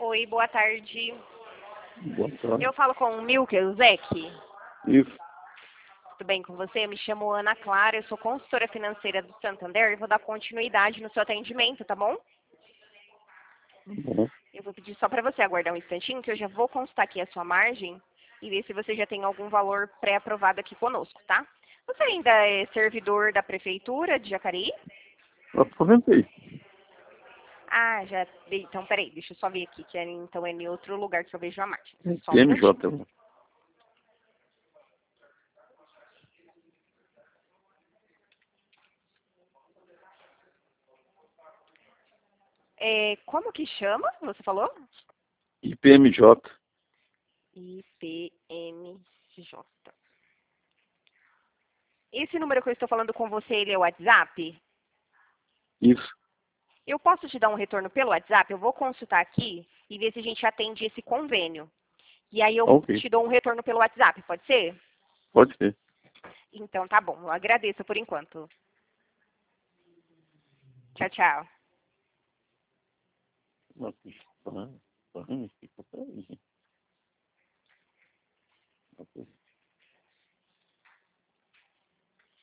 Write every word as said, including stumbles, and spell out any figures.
Oi, boa tarde. Boa tarde. Eu falo com o Milker Zec. Isso. Tudo bem com você? Eu me chamo Ana Clara, eu sou consultora financeira do Santander e vou dar continuidade no seu atendimento, tá bom? Bom. Eu vou pedir só para você aguardar um instantinho, que eu já vou constar aqui a sua margem e ver se você já tem algum valor pré-aprovado aqui conosco, tá? Você ainda é servidor da Prefeitura de Jacareí? Aposentei. Ah, já. Então, peraí, deixa eu só ver aqui, que é, então é em outro lugar que eu vejo a margem. Só um P M J. minutinho. É, como que chama? Você falou? I P M J. I P M J. Esse número que eu estou falando com você, ele é o WhatsApp? Isso. Eu posso te dar um retorno pelo WhatsApp? Eu vou consultar aqui e ver se a gente atende esse convênio. E aí eu Ok. te dou um retorno pelo WhatsApp, pode ser? Pode ser. Então tá bom, eu agradeço por enquanto. Tchau, tchau. Mas, tá, tá.